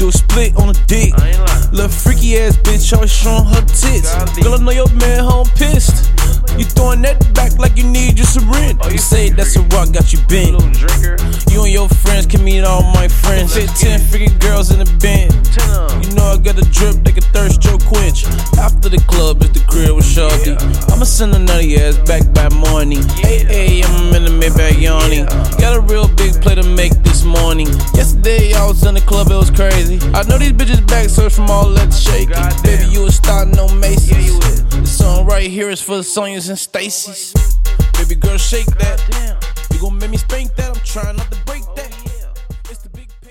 do a split on a dick. Little freaky ass bitch always showing her tits. Girl, I know your man home pissed. You throwing that back like you need your syringe. You say that's a rock, got you bent. You and your friends can meet all my friends. Fit 10 freaky girls in the band. You know I got a drip, they can thirst your quench. After the club is the crib with Shorty. I'ma send a nutty ass back by morning. 8 a.m. I'm in the Maybach yawning. Got a real big play to make this morning. Yesterday I was in the club, it was crazy. I know these bitches back search from all that shaking. Baby, you a star, no Macy's. This song right here is for the Sonyas and Stacy's. Baby girl, shake that. You gon' make me spank that. I'm trying not to break that.